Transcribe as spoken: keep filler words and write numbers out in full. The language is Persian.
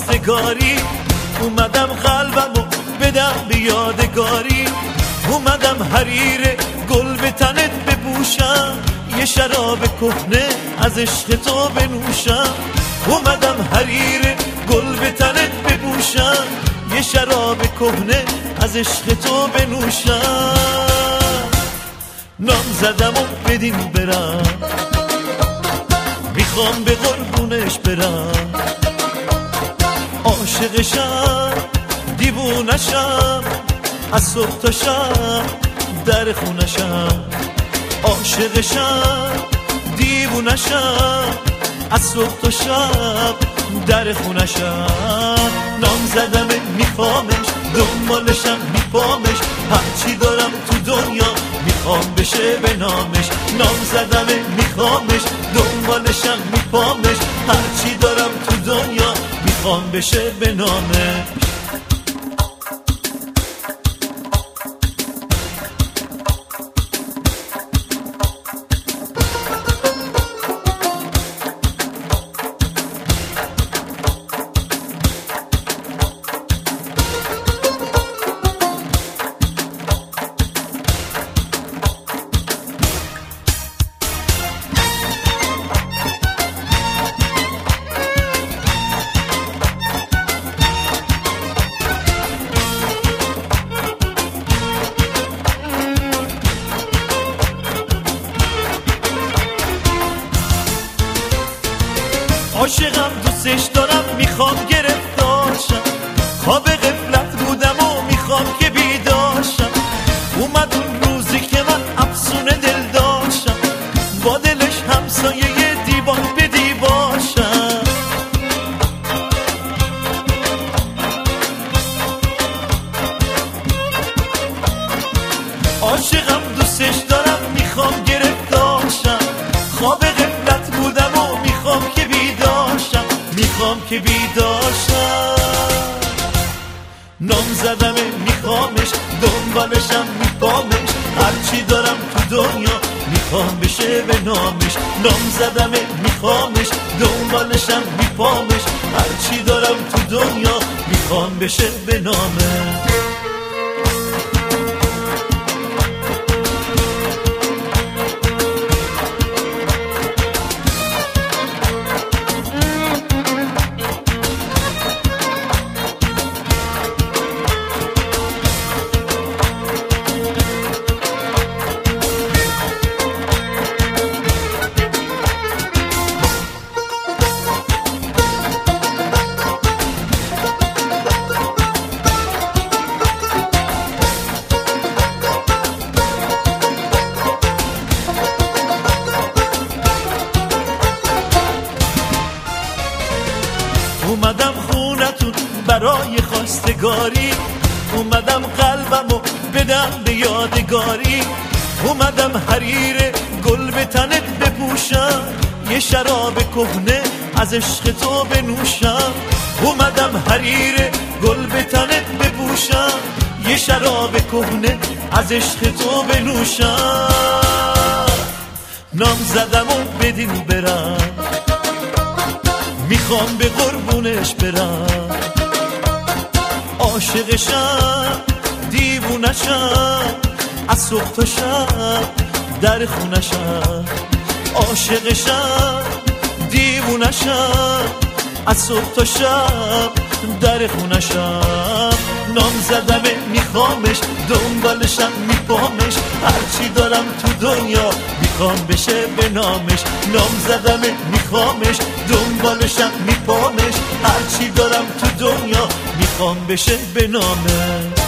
خواستگاری، اومدم قلبمو بدم به یادگاری، اومدم حریر گل به تنت بپوشم، یه شراب کهنه از عشق تو بنوشم. اومدم حریر گل به تنت بپوشم، یه شراب کهنه از عشق تو بنوشم. نام زدم و بدین برم، میخوام به قربونش برم، عاشقشم دیوونشم، از صبح تا شب در خونشم. عاشقشم دیوونشم، از صبح تا شب در خونشم. نام زدم میخوامش، دنبالشم میپامش، هرچی دارم تو دنیا میخوام بشه به نامش. نام زدم میخوامش، دنبالشم میپامش، هرچی دارم تو دنیا میخوام بشه به نامش. عاشقم دوستش دارم، میخوام گرفتارشم، خواب غفلت بودم و میخوام که بیدارشم. اومد اون روزی که من افسونه دل داشتم، با دلش همسایه دیوار به دیوارشم. عاشقم دوستش دارم، میخوام گرفتارشم، خواب غفلت بودم و میخوام که بیدارشم، میخوام که بیدارشم. نام زدم میخوامش، دنبالشم میپامش، هرچی دارم تو دنیا میخوام بشه به نامش. نام زدم میخوامش، دنبالشم میپامش، هرچی دارم تو دنیا میخوام بشه به نامش. اومدم خونتون برای خواستگاری، اومدم قلبمو بدم به یادگاری، اومدم حریر گل به تنت بپوشم، یه شراب کهنه از عشق تو بنوشم. اومدم حریر گل به تنت بپوشم، یه شراب کهنه از عشق تو بنوشم. نام زدم و بدین برم، میخوام به قربونش برم، عاشقشم دیوونشم، از صبح تا شب در خونشم. عاشقشم دیوونشم، از صبح تا شب در خونشم. نام زدم میخوامش، دنبالشم میپامش، هرچی دارم تو دنیا میخوام بشه به نامش. نام زدم میخوامش، دنبالشم میپامش، هرچی دارم تو دنیا میخوام بشه به نامش.